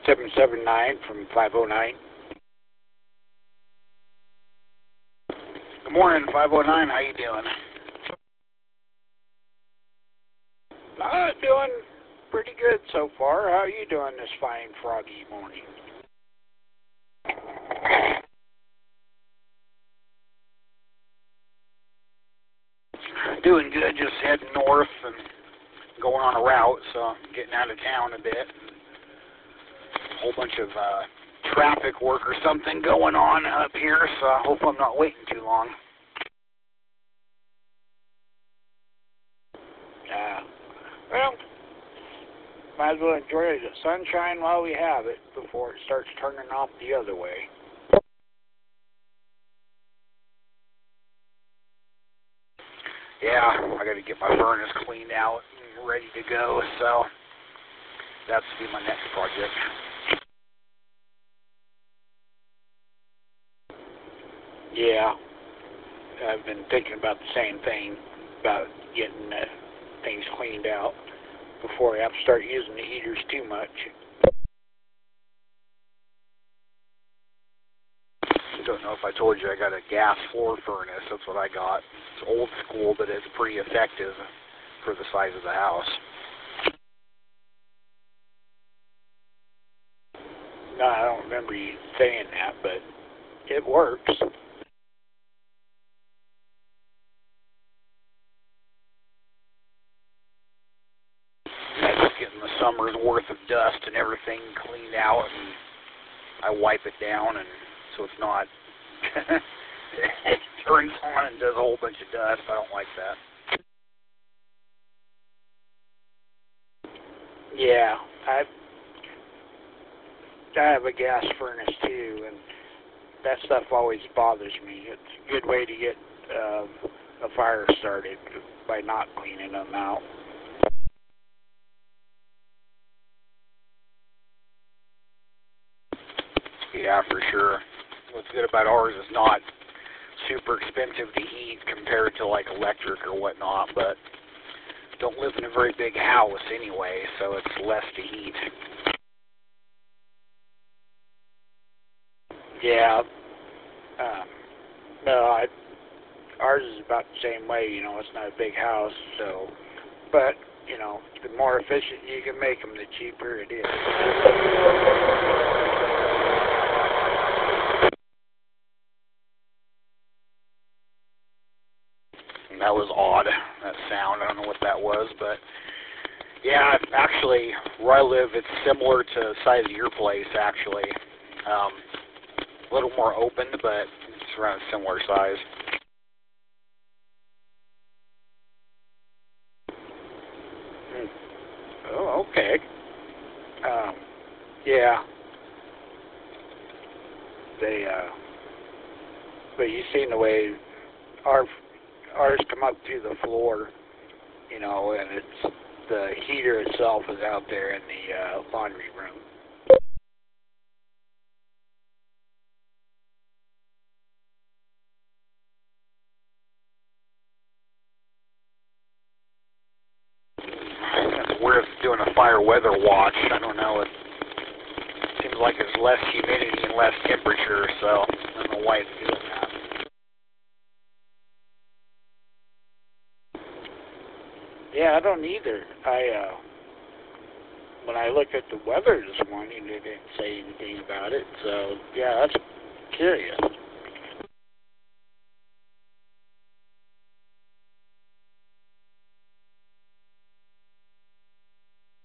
779 from 509. Good morning, 509. How you doing? Doing pretty good so far. How are you doing this fine, froggy morning? Doing good. Just heading north and going on a route, so getting out of town a bit. A whole bunch of traffic work or something going on up here, so I hope I'm not waiting too long. Well, might as well enjoy the sunshine while we have it before it starts turning off the other way. Yeah, I got to get my furnace cleaned out and ready to go, so that's to be my next project. Yeah, I've been thinking about the same thing, about getting things cleaned out before I have to start using the heaters too much. I don't know if I told you I got a gas floor furnace. That's what I got. It's old school, but it's pretty effective for the size of the house. No, I don't remember you saying that, but it works. Just getting the summer's worth of dust and everything cleaned out, and I wipe it down, and so it's not it turns on and does a whole bunch of dust. I don't like that. Yeah, I have a gas furnace too, and that stuff always bothers me. It's a good way to get a fire started by not cleaning them out. Yeah, for sure. What's good about ours is not super expensive to heat compared to like electric or whatnot, but don't live in a very big house anyway, so it's less to heat. Yeah. No, ours is about the same way. You know, it's not a big house, so. But you know, the more efficient you can make them, the cheaper it is. That was odd, that sound. I don't know what that was, but yeah, actually, where I live, it's similar to the size of your place, actually. A little more open, but it's around a similar size. Oh, okay. Yeah. But you've seen the way ours come up through the floor, you know, and it's the heater itself is out there in the laundry room. That's weird doing a fire weather watch. I don't know. It seems like it's less humidity and less temperature, so I don't know why it's doing that. Yeah, I don't either. When I looked at the weather this morning, they didn't say anything about it. So, yeah, that's curious.